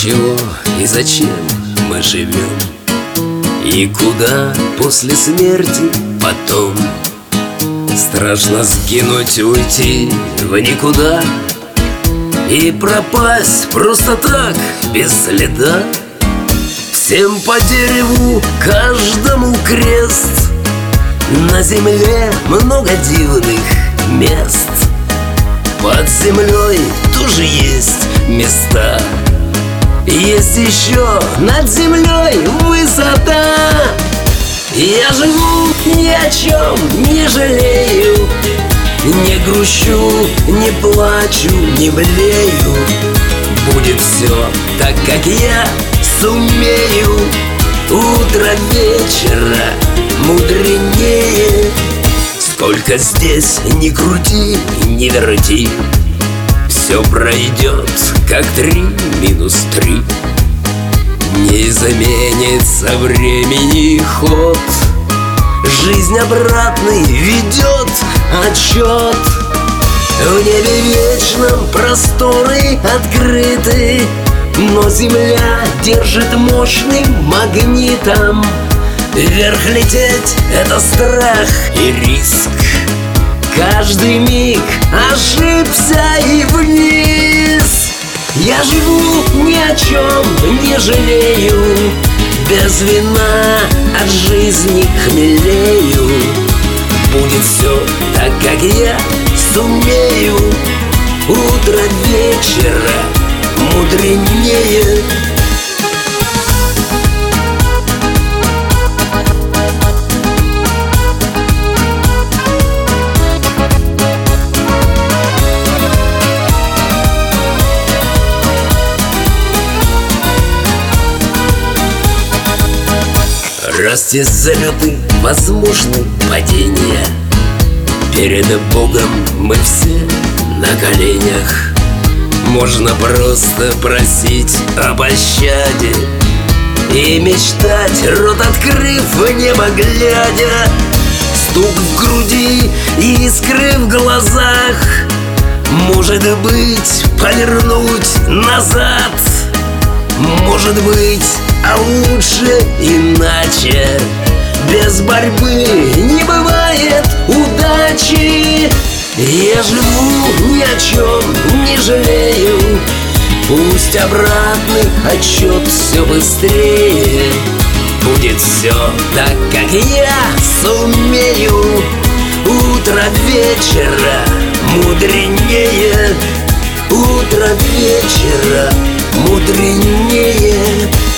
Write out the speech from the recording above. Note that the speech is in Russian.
чего и зачем мы живем, и куда после смерти потом. Страшно сгинуть, уйти в никуда и пропасть просто так, без следа. Всем по дереву, каждому крест. На земле много дивных мест. Под землей тоже есть места. Есть еще над землей высота. Я живу, ни о чем не жалею, не грущу, не плачу, не блею. Будет все так, как я сумею. Утро вечера мудренее. Сколько здесь ни крути, ни верти, все пройдет, как 3 минус 3. Не изменится времени ход. Жизнь обратный ведет отчет. В небе вечном просторы открыты, но земля держит мощным магнитом. Вверх лететь — это страх и риск. Каждый миг ошибся и вниз. Я живу, ни о чем не жалею, без вина от жизни хмелею. Будет все так, как я сумею. Утро вечера мудренее. Расти залеты, возможны падения. Перед Богом мы все на коленях. Можно просто просить о пощаде и мечтать, рот открыв, в небо глядя. Стук в груди и искры в глазах. Может быть, повернуть назад. Может быть, а лучше иначе. Без борьбы не бывает удачи. Я живу, ни о чем не жалею. Пусть обратный отсчет все быстрее. Будет все так, как я сумею. Утро вечера мудренее. Утро вечера мудренее.